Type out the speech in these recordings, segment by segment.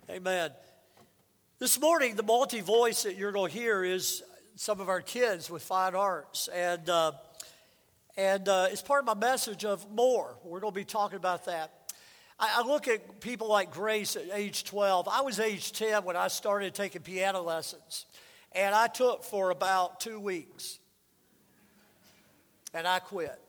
Amen. This morning, the multi-voice that you're going to hear is some of our kids with fine arts. And it's part of my message of more. We're going to be talking about that. I look at people like Grace at age 12. I was age 10 when I started taking piano lessons. And I took for about 2 weeks. And I quit.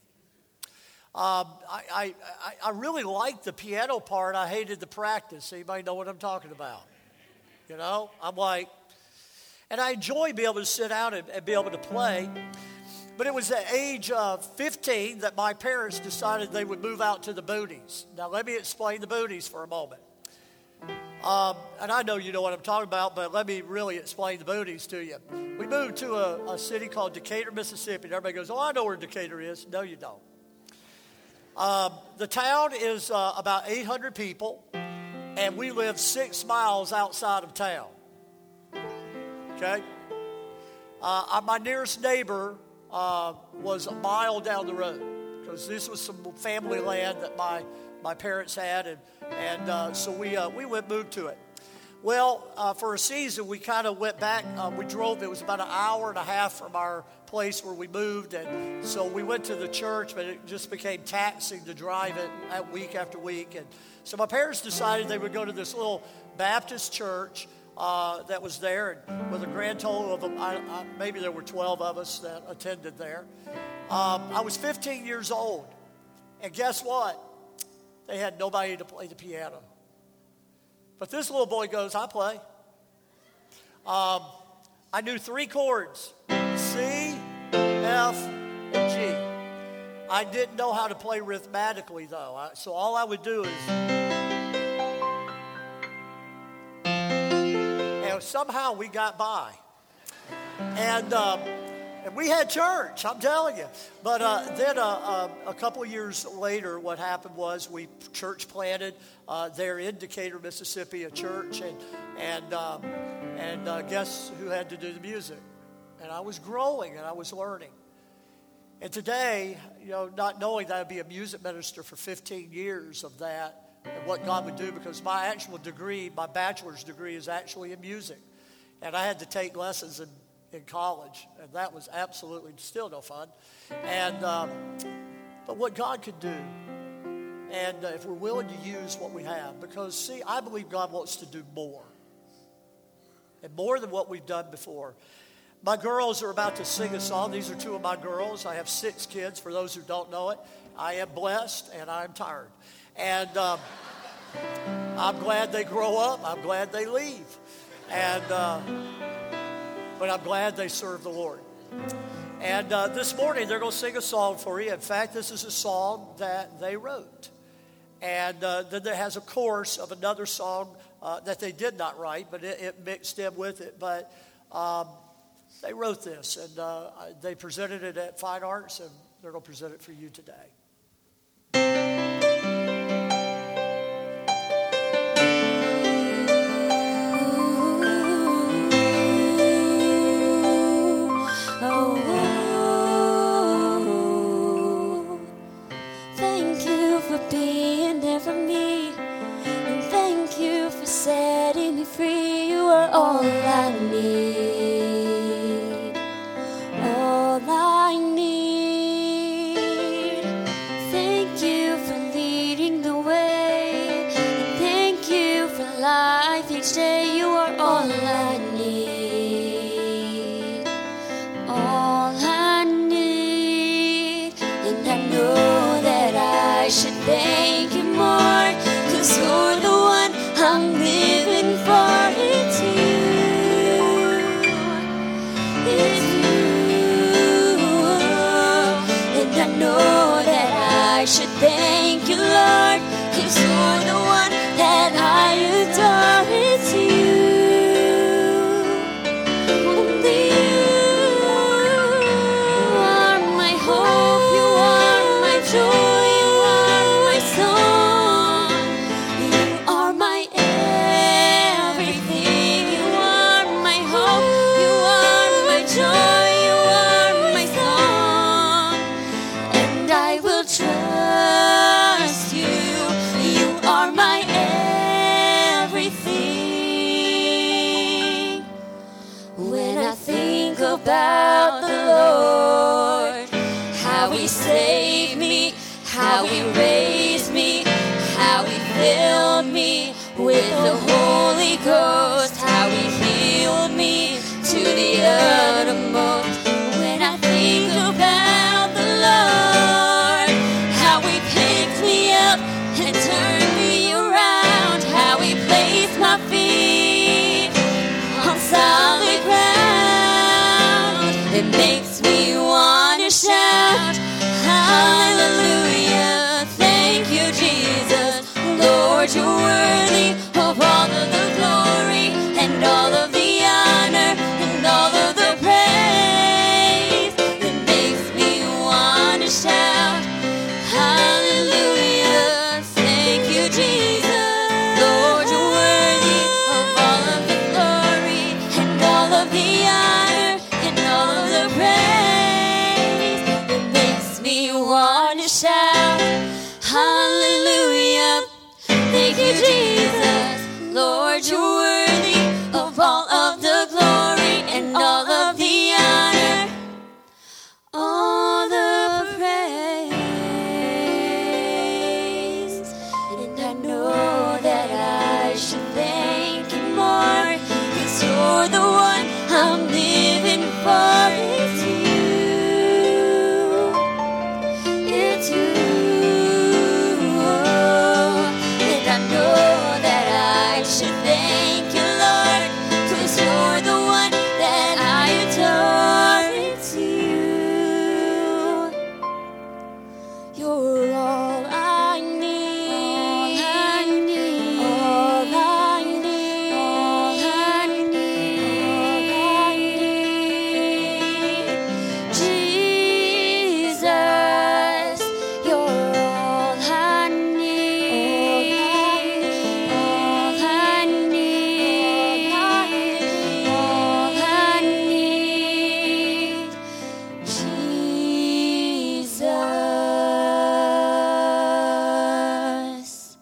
I really liked the piano part. I hated the practice. Anybody know what I'm talking about? You know, I'm like, and I enjoy being able to sit down and be able to play. But it was at age 15 that my parents decided they would move out to the boonies. Now, let me explain the boonies for a moment. And I know you know what I'm talking about, but let me really explain the boonies to you. We moved to a city called Decatur, Mississippi. And everybody goes, oh, I know where Decatur is. No, you don't. The town is about 800 people, and we live 6 miles outside of town. Okay? My nearest neighbor was a mile down the road, because this was some family land that my parents had, and so we moved to it. Well, for a season, we kind of went back. We drove. It was about an hour and a half from our place where we moved, and so we went to the church, but it just became taxing to drive it week after week. And so my parents decided they would go to this little Baptist church that was there, and with a grand total of them, maybe there were 12 of us that attended there. I was 15 years old, and guess what? They had nobody to play the piano. But this little boy goes, I play. I knew 3 chords, C, F, and G. I didn't know how to play rhythmatically, though. So all I would do is... And somehow we got by. And we had church, I'm telling you. But then a couple of years later, what happened was we church planted there in Decatur, Mississippi, a church, and guess who had to do the music? And I was growing and I was learning. And today, you know, not knowing that I'd be a music minister for 15 years of that and what God would do, because my actual degree, my bachelor's degree, is actually in music, and I had to take lessons in college, and that was absolutely still no fun. And but what God could do, and if we're willing to use what we have, because see, I believe God wants to do more, and more than what we've done before. My girls are about to sing a song. These are 2 of my girls. I have 6 kids. For those who don't know it, I am blessed and I'm tired, and I'm glad they grow up. I'm glad they leave, and. But I'm glad they serve the Lord. And this morning, they're going to sing a song for you. In fact, this is a song that they wrote. And then there has a chorus of another song that they did not write, but it mixed in with it. But they wrote this, and they presented it at Fine Arts, and they're going to present it for you today. Setting me free, you are all I need, all I need. Thank you for leading the way, and thank you for life each day. You are all I need, all I need. And I know that I should thank you more, 'cause you're the one I'm living for. It's you, and I know that I should thank you, Lord, 'cause you're the one that I adore. It's you. with the Holy Ghost, how he healed me to the uttermost. When I think about the Lord, how he picked me up and turned me around, how he placed my feet on solid ground, it makes me want to shout, hallelujah, thank you, Jesus. Lord, you're worthy of all of the glory and all of the honor and all of the praise. It makes me want to shout, hallelujah, thank you, Jesus. Lord, you're worthy of all of the glory and all of the honor and all of the praise. It makes me want to shout, hallelujah, thank you, Jesus. Lord, you're worthy of all of the glory and all of the honor, all the praise. And I know that I should thank you more, 'cause you're the one I'm living for. It's you. It's you. And I know that I should thank you, Lord, 'cause you're the one that I adore. It's you. You're all I need. All I need. All I need. All I need. Jesus, you're all I need. All I need. All I need. Jesus.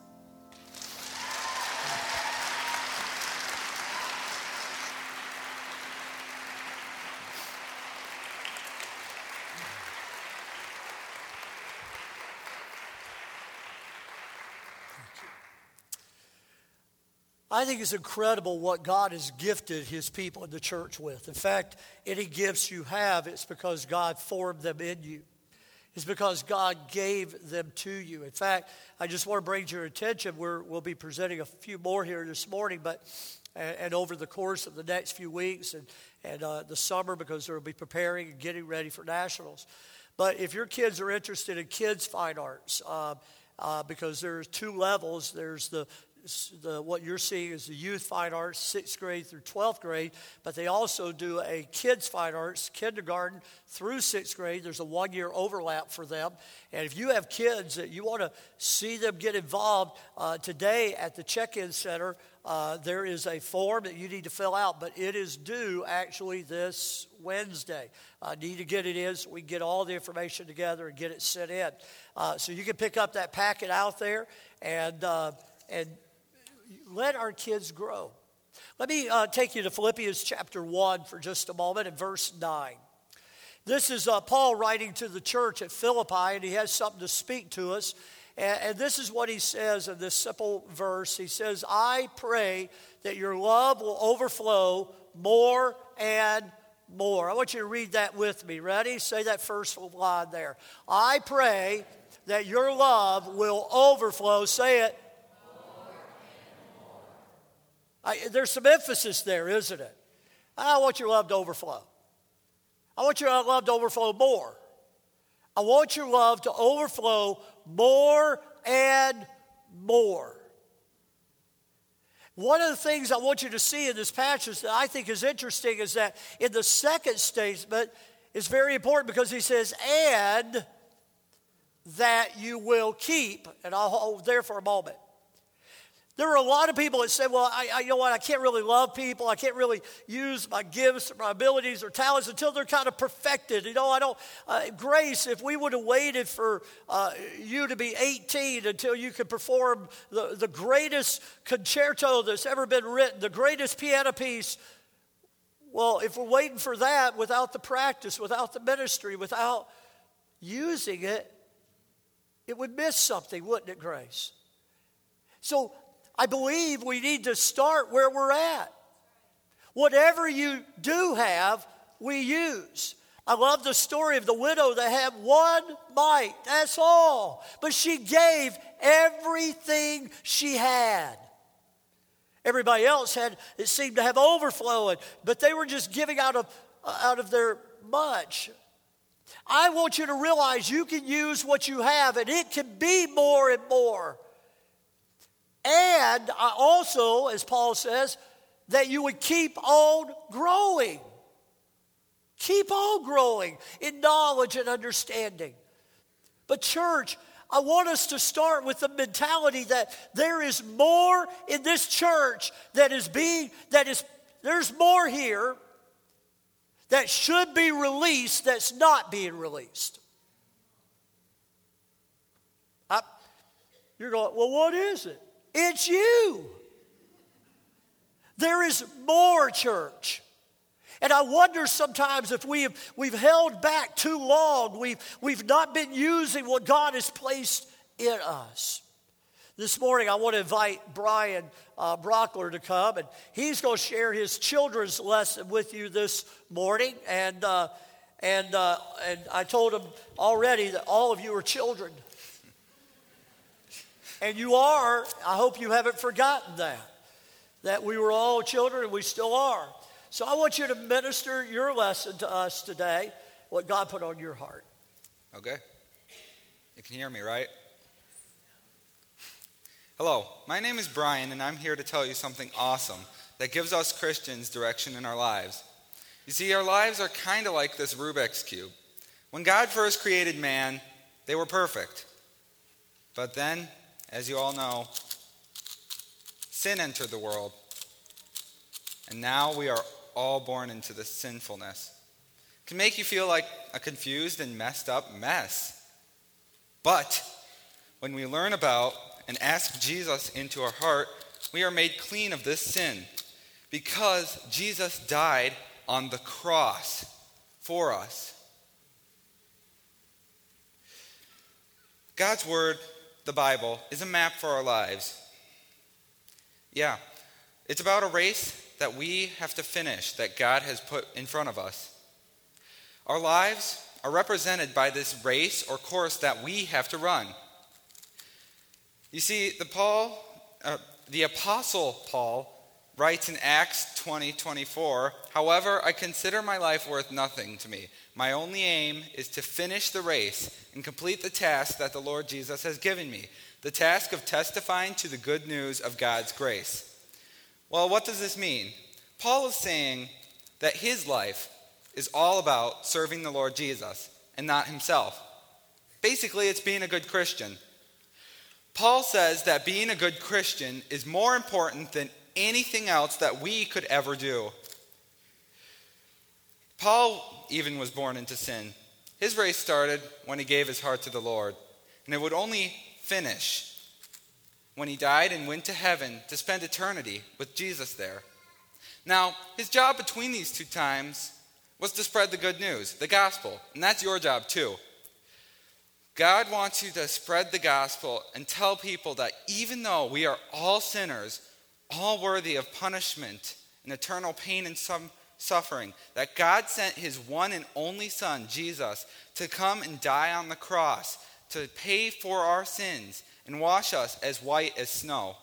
I think it's incredible what God has gifted his people in the church with. In fact, any gifts you have, it's because God formed them in you. It's because God gave them to you. In fact, I just want to bring to your attention, we'll be presenting a few more here this morning, and over the course of the next few weeks and the summer, because they'll be preparing and getting ready for nationals. But if your kids are interested in kids' fine arts, because there's two levels, there's the what you're seeing is the youth fine arts, 6th grade through 12th grade, but they also do a kids fine arts, kindergarten through 6th grade. There's a 1-year overlap for them. And if you have kids that you want to see them get involved, today at the check-in center, there is a form that you need to fill out, but it is due actually this Wednesday. I need to get it in so we can get all the information together and get it sent in. So you can pick up that packet out there and let our kids grow. Let me take you to Philippians chapter 1 for just a moment and verse 9. This is Paul writing to the church at Philippi, and he has something to speak to us. And this is what he says in this simple verse. He says, I pray that your love will overflow more and more. I want you to read that with me. Ready? Say that first line there. I pray that your love will overflow. Say it. There's some emphasis there, isn't it? I want your love to overflow. I want your love to overflow more. I want your love to overflow more and more. One of the things I want you to see in this passage that I think is interesting is that in the second statement is very important, because he says, and that you will keep, and I'll hold there for a moment. There are a lot of people that say, well, you know what, I can't really love people. I can't really use my gifts or my abilities or talents until they're kind of perfected. You know, I don't, Grace, if we would have waited for you to be 18 until you could perform the greatest concerto that's ever been written, the greatest piano piece, well, if we're waiting for that without the practice, without the ministry, without using it, it would miss something, wouldn't it, Grace? So I believe we need to start where we're at. Whatever you do have, we use. I love the story of the widow that had one mite. That's all. But she gave everything she had. Everybody else it seemed to have overflowing, but they were just giving out of their much. I want you to realize you can use what you have, and it can be more and more. And I also, as Paul says, that you would keep on growing. Keep on growing in knowledge and understanding. But church, I want us to start with the mentality that there is more in this church there's more here that should be released that's not being released. You're going, well, what is it? It's you. There is more, church. And I wonder sometimes if we've held back too long. We've not been using what God has placed in us. This morning I want to invite Brian Brockler to come, and he's going to share his children's lesson with you this morning. And I told him already that all of you are children. And you are. I hope you haven't forgotten that we were all children and we still are. So I want you to minister your lesson to us today, what God put on your heart. Okay. You can hear me, right? Hello, my name is Brian, and I'm here to tell you something awesome that gives us Christians direction in our lives. You see, our lives are kind of like this Rubik's Cube. When God first created man, they were perfect. But then, as you all know, sin entered the world. And now we are all born into this sinfulness. It can make you feel like a confused and messed up mess. But when we learn about and ask Jesus into our heart, we are made clean of this sin because Jesus died on the cross for us. God's word, the Bible, is a map for our lives. Yeah, it's about a race that we have to finish, that God has put in front of us. Our lives are represented by this race or course that we have to run. You see, the Apostle Paul writes in Acts 20:24, "However, I consider my life worth nothing to me. My only aim is to finish the race and complete the task that the Lord Jesus has given me, the task of testifying to the good news of God's grace." Well, what does this mean? Paul is saying that his life is all about serving the Lord Jesus and not himself. Basically, it's being a good Christian. Paul says that being a good Christian is more important than anything else that we could ever do. Paul even was born into sin. His race started when he gave his heart to the Lord, and it would only finish when he died and went to heaven to spend eternity with Jesus there. Now, his job between these two times was to spread the good news, the gospel, and that's your job too. God wants you to spread the gospel and tell people that even though we are all sinners, all worthy of punishment and eternal pain and suffering, that God sent his one and only Son, Jesus, to come and die on the cross to pay for our sins and wash us as white as snow.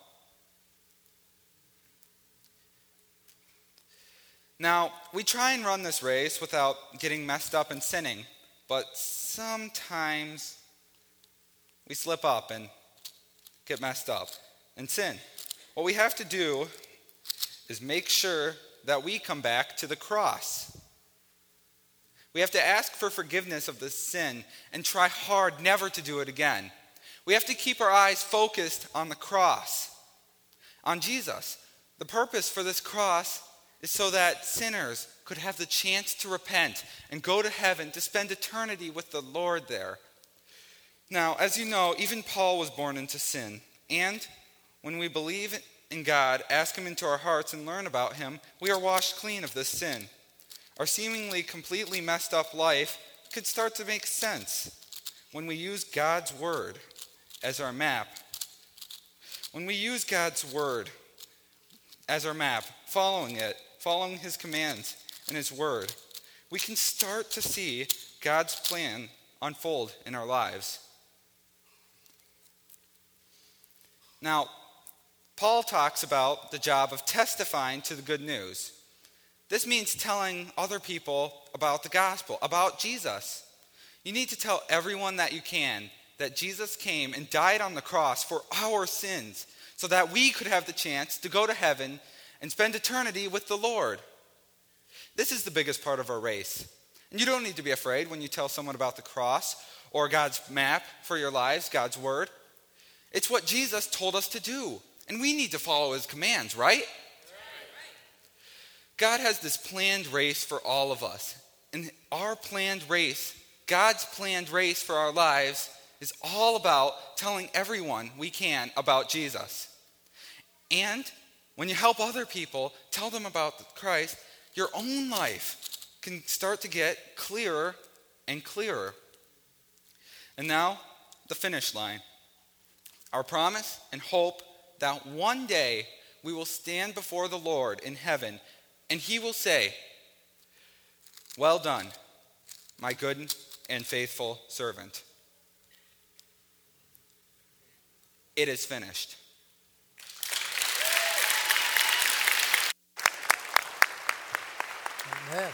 Now, we try and run this race without getting messed up and sinning, but sometimes we slip up and get messed up and sin. What we have to do is make sure that we come back to the cross. We have to ask for forgiveness of this sin and try hard never to do it again. We have to keep our eyes focused on the cross, on Jesus. The purpose for this cross is so that sinners could have the chance to repent and go to heaven to spend eternity with the Lord there. Now, as you know, even Paul was born into sin. And when we believe in God, ask him into our hearts, and learn about him, we are washed clean of this sin. Our seemingly completely messed up life could start to make sense when we use God's word as our map. When we use God's word as our map, following it, following his commands and his word, we can start to see God's plan unfold in our lives. Now, Paul talks about the job of testifying to the good news. This means telling other people about the gospel, about Jesus. You need to tell everyone that you can that Jesus came and died on the cross for our sins so that we could have the chance to go to heaven and spend eternity with the Lord. This is the biggest part of our race. And you don't need to be afraid when you tell someone about the cross or God's map for your lives, God's word. It's what Jesus told us to do. And we need to follow his commands, right? God has this planned race for all of us. And our planned race, God's planned race for our lives, is all about telling everyone we can about Jesus. And when you help other people tell them about Christ, your own life can start to get clearer and clearer. And now, the finish line. Our promise and hope that one day we will stand before the Lord in heaven and he will say, "Well done, my good and faithful servant. It is finished." Amen.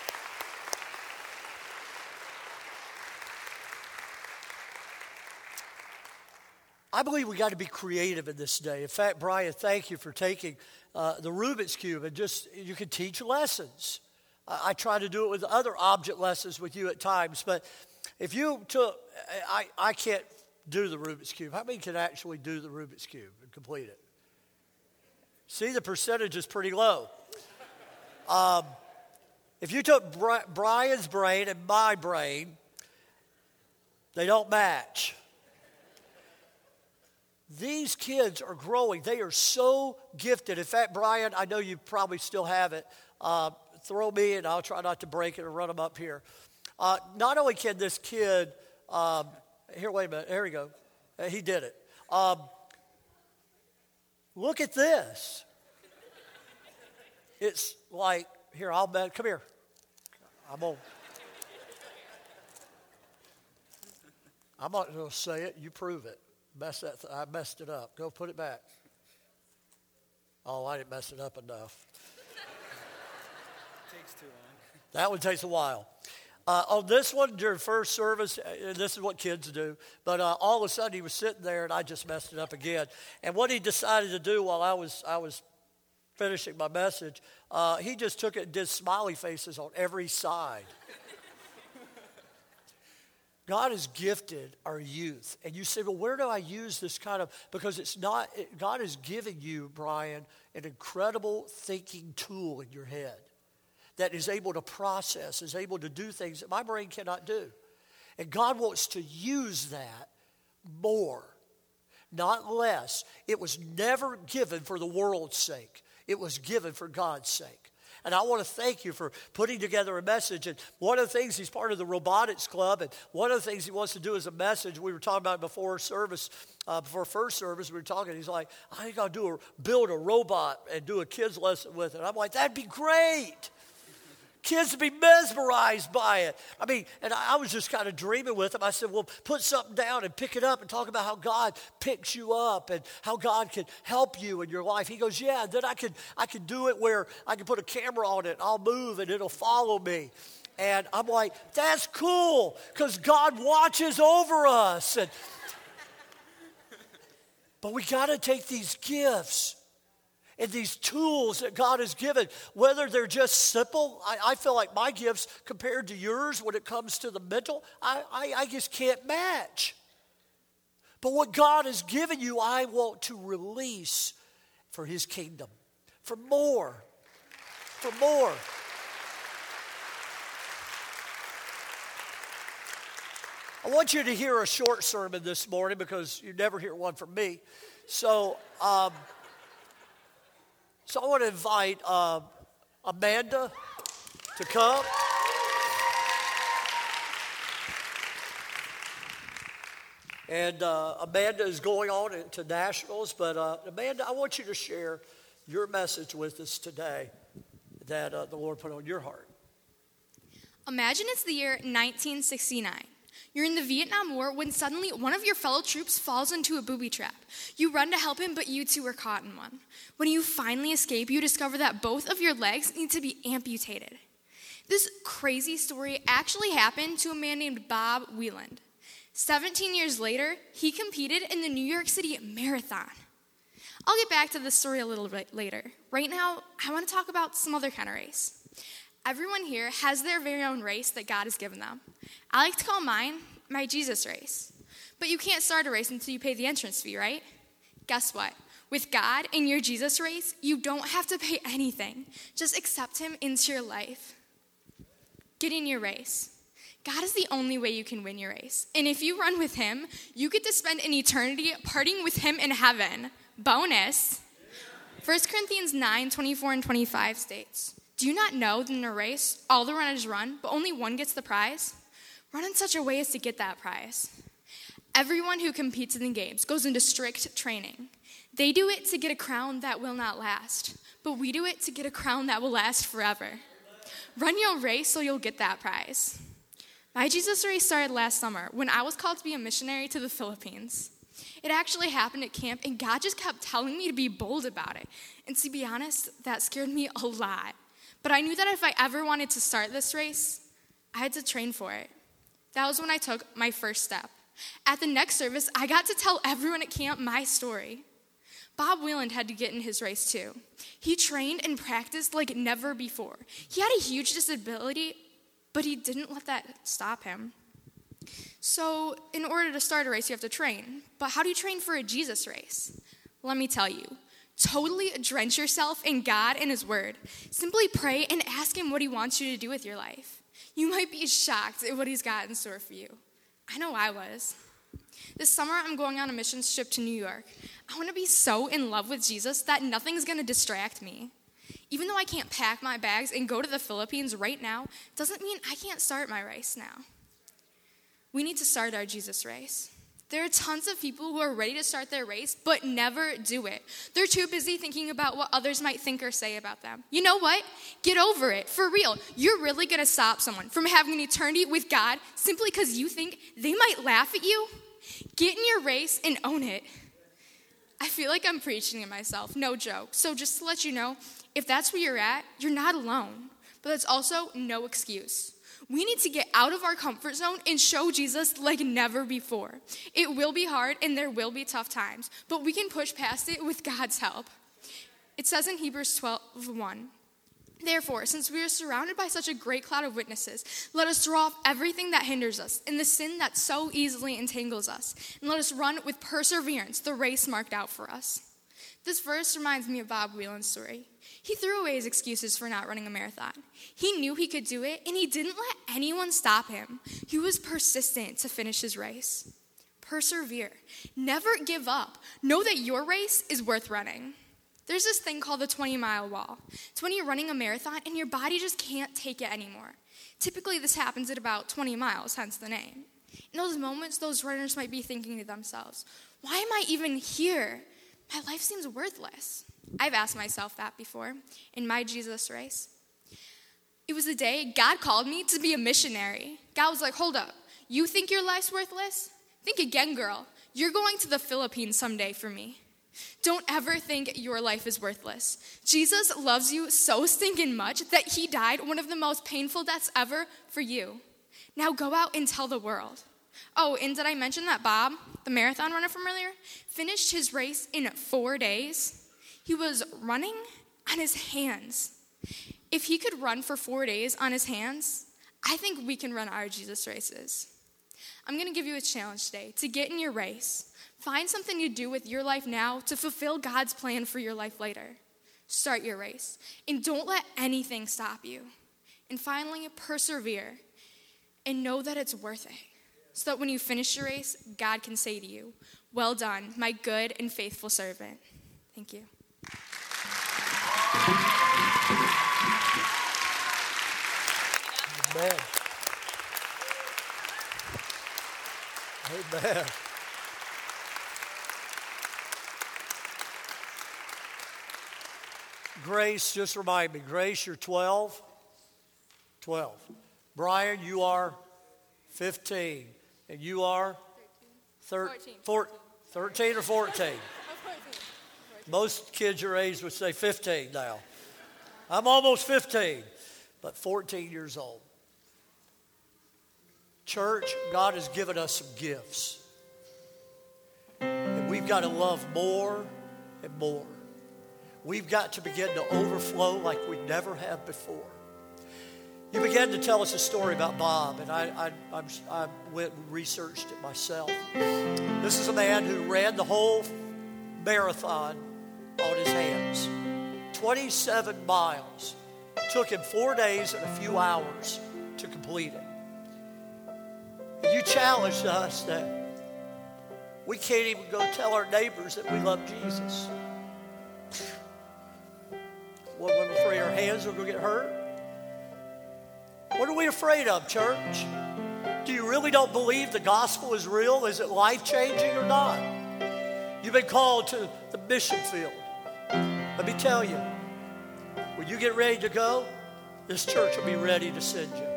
I believe we got to be creative in this day. In fact, Brian, thank you for taking the Rubik's Cube and you can teach lessons. I try to do it with other object lessons with you at times, but if you took, I can't do the Rubik's Cube. How many can actually do the Rubik's Cube and complete it? See, the percentage is pretty low. If you took Brian's brain and my brain, they don't match. These kids are growing. They are so gifted. In fact, Brian, I know you probably still have it. Throw me and I'll try not to break it or run them up here. Not only can this kid, here, wait a minute. Here we go. He did it. Look at this. It's like, here, come here. I'm not going to say it. You prove it. I messed it up. Go put it back. Oh, I didn't mess it up enough. Takes too long. That one takes a while. On this one, during first service, this is what kids do, but all of a sudden he was sitting there and I just messed it up again. And what he decided to do while I was finishing my message, he just took it and did smiley faces on every side. God has gifted our youth. And you say, well, where do I use this kind of, because God is giving you, Brian, an incredible thinking tool in your head that is able to process, is able to do things that my brain cannot do. And God wants to use that more, not less. It was never given for the world's sake. It was given for God's sake. And I want to thank you for putting together a message. And one of the things, he's part of the robotics club, and one of the things he wants to do as a message, we were talking about before service, before first service, we were talking, he's like, I think I'll build a robot and do a kid's lesson with it. I'm like, that'd be great. Kids would be mesmerized by it. I mean, and I was just kind of dreaming with him. I said, well, put something down and pick it up and talk about how God picks you up and how God can help you in your life. He goes, yeah, then I could do it where I can put a camera on it and I'll move and it'll follow me. And I'm like, that's cool because God watches over us. But we got to take these gifts and these tools that God has given, whether they're just simple. I feel like my gifts compared to yours when it comes to the mental, I just can't match. But what God has given you, I want to release for his kingdom, for more, for more. I want you to hear a short sermon this morning because you never hear one from me. So I want to invite Amanda to come. And Amanda is going on to nationals, but Amanda, I want you to share your message with us today that the Lord put on your heart. Imagine it's the year 1969. You're in the Vietnam War when suddenly one of your fellow troops falls into a booby trap. You run to help him, but you too are caught in one. When you finally escape, you discover that both of your legs need to be amputated. This crazy story actually happened to a man named Bob Wieland. 17 years later, he competed in the New York City Marathon. I'll get back to this story a little bit later. Right now, I want to talk about some other kind of race. Everyone here has their very own race that God has given them. I like to call mine my Jesus race. But you can't start a race until you pay the entrance fee, right? Guess what? With God in your Jesus race, you don't have to pay anything. Just accept him into your life. Get in your race. God is the only way you can win your race. And if you run with him, you get to spend an eternity partying with him in heaven. Bonus. 1 Corinthians 9:24 and 25 states, "Do you not know that in a race, all the runners run, but only one gets the prize? Run in such a way as to get that prize." Everyone who competes in the games goes into strict training. They do it to get a crown that will not last, but we do it to get a crown that will last forever. Run your race so you'll get that prize. My Jesus race started last summer when I was called to be a missionary to the Philippines. It actually happened at camp, and God just kept telling me to be bold about it. And to be honest, that scared me a lot. But I knew that if I ever wanted to start this race, I had to train for it. That was when I took my first step. At the next service, I got to tell everyone at camp my story. Bob Wieland had to get in his race too. He trained and practiced like never before. He had a huge disability, but he didn't let that stop him. So in order to start a race, you have to train. But how do you train for a Jesus race? Let me tell you. Totally drench yourself in God and his word. Simply pray and ask him what he wants you to do with your life. You might be shocked at what he's got in store for you. I know I was. This summer, I'm going on a missions trip to New York. I want to be so in love with Jesus that nothing's going to distract me. Even though I can't pack my bags and go to the Philippines right now, doesn't mean I can't start my race now. We need to start our Jesus race. There are tons of people who are ready to start their race, but never do it. They're too busy thinking about what others might think or say about them. You know what? Get over it. For real. You're really going to stop someone from having an eternity with God simply because you think they might laugh at you? Get in your race and own it. I feel like I'm preaching to myself. No joke. So just to let you know, if that's where you're at, you're not alone. But that's also no excuse. We need to get out of our comfort zone and show Jesus like never before. It will be hard and there will be tough times, but we can push past it with God's help. It says in Hebrews 12:1, "Therefore, since we are surrounded by such a great cloud of witnesses, let us throw off everything that hinders us and the sin that so easily entangles us, and let us run with perseverance the race marked out for us." This verse reminds me of Bob Wieland's story. He threw away his excuses for not running a marathon. He knew he could do it, and he didn't let anyone stop him. He was persistent to finish his race. Persevere. Never give up. Know that your race is worth running. There's this thing called the 20-mile wall. It's when you're running a marathon and your body just can't take it anymore. Typically, this happens at about 20 miles, hence the name. In those moments, those runners might be thinking to themselves, why am I even here? My life seems worthless. I've asked myself that before in my Jesus race. It was the day God called me to be a missionary. God was like, hold up. You think your life's worthless? Think again, girl. You're going to the Philippines someday for me. Don't ever think your life is worthless. Jesus loves you so stinking much that he died one of the most painful deaths ever for you. Now go out and tell the world. Oh, and did I mention that Bob, the marathon runner from earlier, finished his race in 4 days? He was running on his hands. If he could run for 4 days on his hands, I think we can run our Jesus races. I'm going to give you a challenge today to get in your race. Find something to do with your life now to fulfill God's plan for your life later. Start your race. And don't let anything stop you. And finally, persevere. And know that it's worth it. So that when you finish your race, God can say to you, well done, my good and faithful servant. Thank you. Amen. Amen. Grace, just remind me. Grace, you're 12? 12. Brian, you are 15. And you are? 13 or 14? Most kids your age would say 15 now. I'm almost 15, but 14 years old. Church, God has given us some gifts. And we've got to love more and more. We've got to begin to overflow like we never have before. You began to tell us a story about Bob, and I went and researched it myself. This is a man who ran the whole marathon on his hands. 27 miles. It took him 4 days and a few hours to complete it. And you challenged us that we can't even go tell our neighbors that we love Jesus. What, we're afraid our hands are going to get hurt? What are we afraid of, church? Do you really don't believe the gospel is real? Is it life-changing or not? You've been called to the mission field. Let me tell you, when you get ready to go, this church will be ready to send you.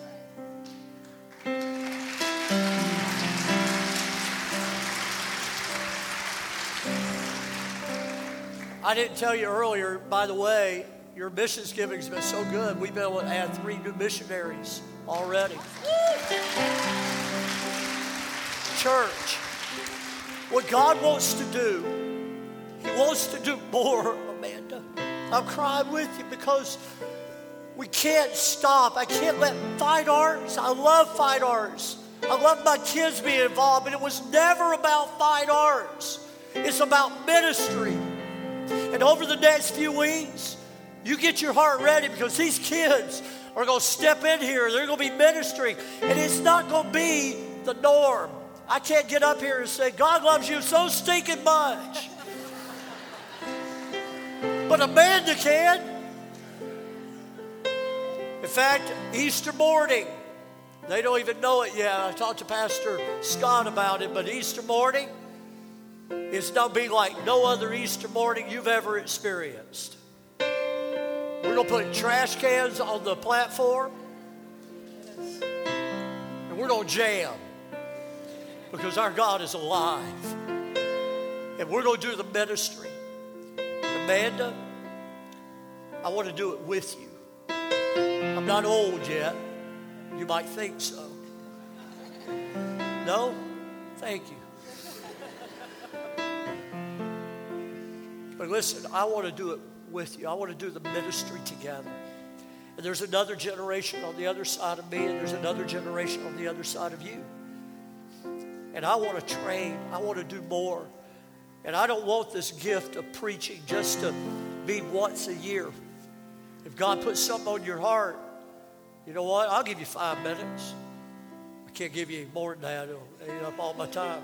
I didn't tell you earlier, by the way, your missions giving has been so good. We've been able to add 3 new missionaries already. Church, what God wants to do, He wants to do more, Amanda. I'm crying with you because we can't stop. I can't let fine arts. I love fine arts. I love my kids being involved, but it was never about fine arts. It's about ministry. And over the next few weeks, you get your heart ready because these kids are going to step in here. They're going to be ministering. And it's not going to be the norm. I can't get up here and say, God loves you so stinking much. But Amanda can. In fact, Easter morning, they don't even know it yet. I talked to Pastor Scott about it, but Easter morning, it's going to be like no other Easter morning you've ever experienced. We're going to put trash cans on the platform, and we're going to jam because our God is alive. And we're going to do the ministry. Amanda, I want to do it with you. I'm not old yet. You might think so. No? Thank you. But listen, I want to do it with you. I want to do the ministry together. And there's another generation on the other side of me, and there's another generation on the other side of you. And I want to train. I want to do more. And I don't want this gift of preaching just to be once a year. If God puts something on your heart, you know what? I'll give you 5 minutes. I can't give you any more than that. It'll eat up all my time.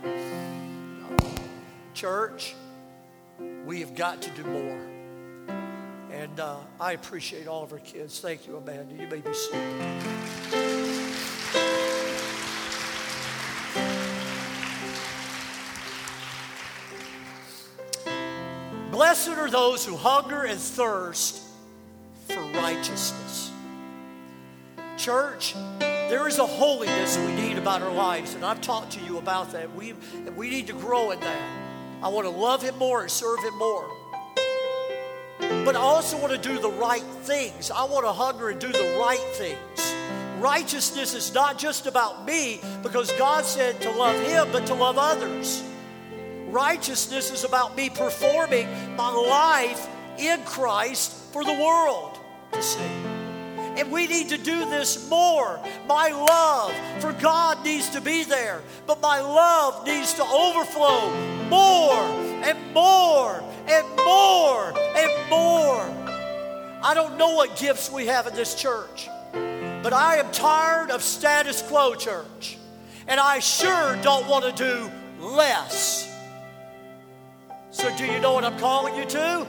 Church, we have got to do more. And I appreciate all of our kids. Thank you, Amanda. You may be seated. Blessed are those who hunger and thirst for righteousness. Church, there is a holiness we need about our lives, and I've talked to you about that. We need to grow in that. I want to love Him more and serve Him more. But I also want to do the right things. I want to hunger and do the right things. Righteousness is not just about me, because God said to love Him, but to love others. Righteousness is about me performing my life in Christ for the world to see. And we need to do this more. My love for God needs to be there, but my love needs to overflow more and more and more and more. I don't know what gifts we have in this church, but I am tired of status quo, church. And I sure don't want to do less. So do you know what I'm calling you to?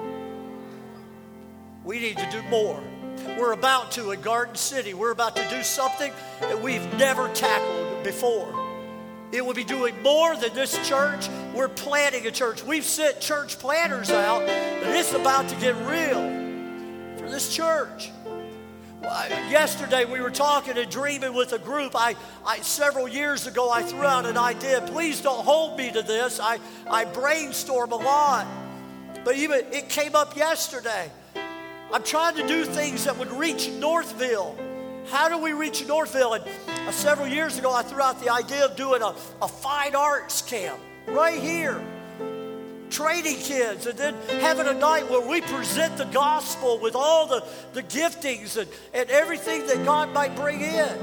We need to do more. We're about to in Garden City. We're about to do something that we've never tackled before. It will be doing more than this church we're planting a church. We've sent church planners out, but it's about to get real for this church. Yesterday we were talking and dreaming with a group. Several years ago I threw out an idea. Please don't hold me to this. I brainstorm a lot. But even it came up yesterday. I'm trying to do things that would reach Northville. How do we reach Northville? And several years ago I threw out the idea of doing a fine arts camp right here. Training kids and then having a night where we present the gospel with all the giftings and everything that God might bring in.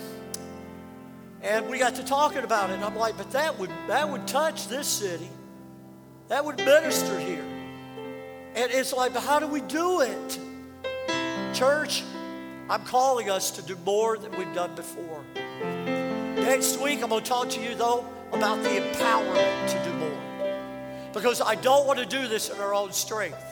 And we got to talking about it, and I'm like, but that would touch this city. That would minister here. And it's like, but how do we do it? Church, I'm calling us to do more than we've done before. Next week, I'm going to talk to you, though, about the empowerment to do more. Because I don't want to do this in our own strength.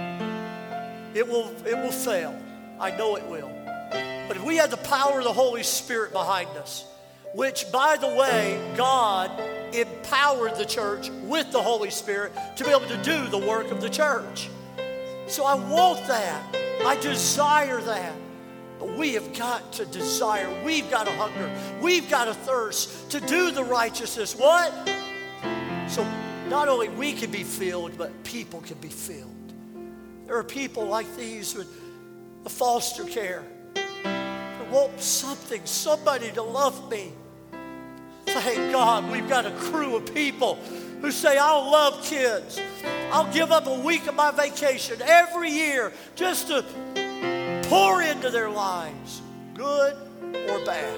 It will fail. I know it will. But if we have the power of the Holy Spirit behind us, which, by the way, God empowered the church with the Holy Spirit to be able to do the work of the church. So I want that. I desire that. But we have got to desire. We've got to hunger. We've got to thirst to do the righteousness. What? So not only we can be filled, but people can be filled. There are people like these with the foster care that want somebody to love me. Thank God we've got a crew of people who say, I'll love kids. I'll give up a week of my vacation every year just to pour into their lives, good or bad.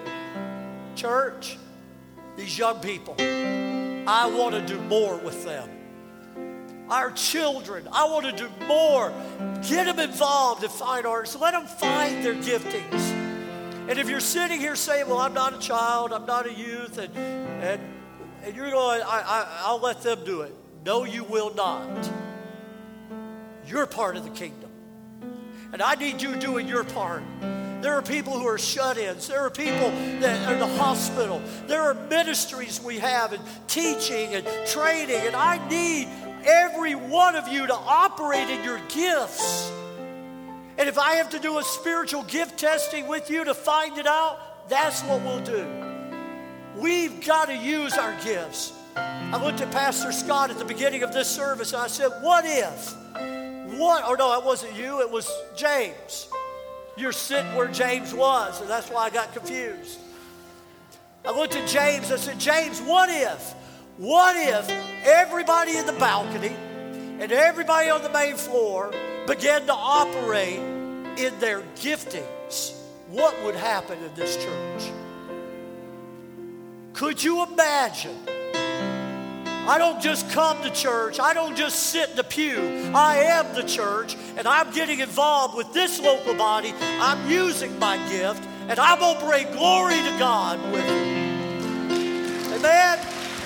Church, these young people, I want to do more with them. Our children, I want to do more. Get them involved in fine arts. Let them find their giftings. And if you're sitting here saying, well, I'm not a child, I'm not a youth, and you're going, I'll let them do it. No, you will not. You're part of the kingdom. And I need you doing your part. There are people who are shut-ins. There are people that are in the hospital. There are ministries we have and teaching and training. And I need every one of you to operate in your gifts. And if I have to do a spiritual gift testing with you to find it out, that's what we'll do. We've got to use our gifts. I looked at Pastor Scott at the beginning of this service and I said, what if? Oh no, it wasn't you, it was James. You're sitting where James was, and that's why I got confused. I looked at James and I said, James, what if? What if everybody in the balcony and everybody on the main floor began to operate in their giftings? What would happen in this church? Could you imagine? I don't just come to church. I don't just sit in the pew. I am the church, and I'm getting involved with this local body. I'm using my gift, and I'm going to bring glory to God with it. Amen?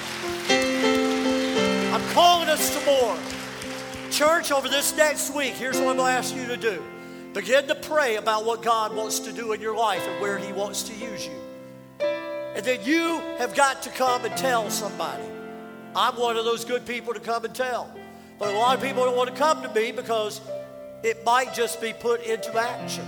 I'm calling us to more. Church, over this next week, here's what I'm going to ask you to do. Begin to pray about what God wants to do in your life and where He wants to use you. And then you have got to come and tell somebody. I'm one of those good people to come and tell. But a lot of people don't want to come to me because it might just be put into action.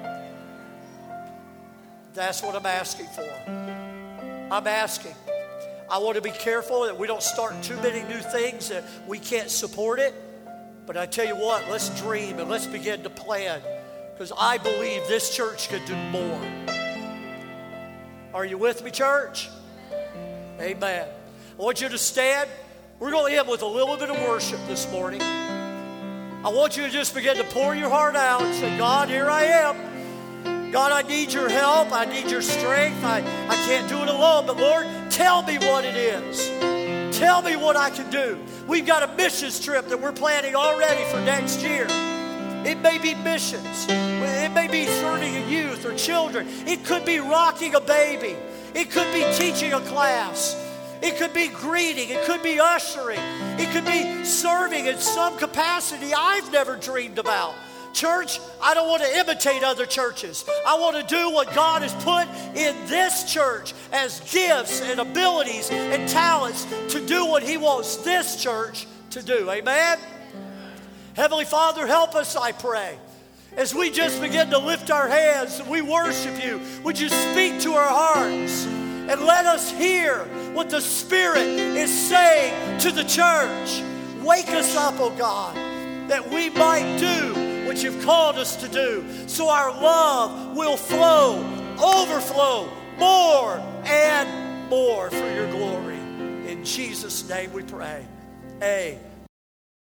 That's what I'm asking for. I'm asking. I want to be careful that we don't start too many new things that we can't support it. But I tell you what, let's dream and let's begin to plan. Because I believe this church could do more. Are you with me, church? Amen. I want you to stand. We're going to end with a little bit of worship this morning. I want you to just begin to pour your heart out and say, God, here I am. God, I need your help. I need your strength. I can't do it alone. But Lord, tell me what it is. Tell me what I can do. We've got a missions trip that we're planning already for next year. It may be missions. It may be serving a youth or children. It could be rocking a baby. It could be teaching a class. It could be greeting. It could be ushering. It could be serving in some capacity I've never dreamed about. Church, I don't want to imitate other churches. I want to do what God has put in this church as gifts and abilities and talents to do what He wants this church to do. Amen? Heavenly Father, help us, I pray. As we just begin to lift our hands and we worship You, would You speak to our hearts and let us hear what the Spirit is saying to the church. Wake us up, oh God, that we might do what You've called us to do, so our love will flow, overflow, more and more for Your glory. In Jesus' name we pray. Amen.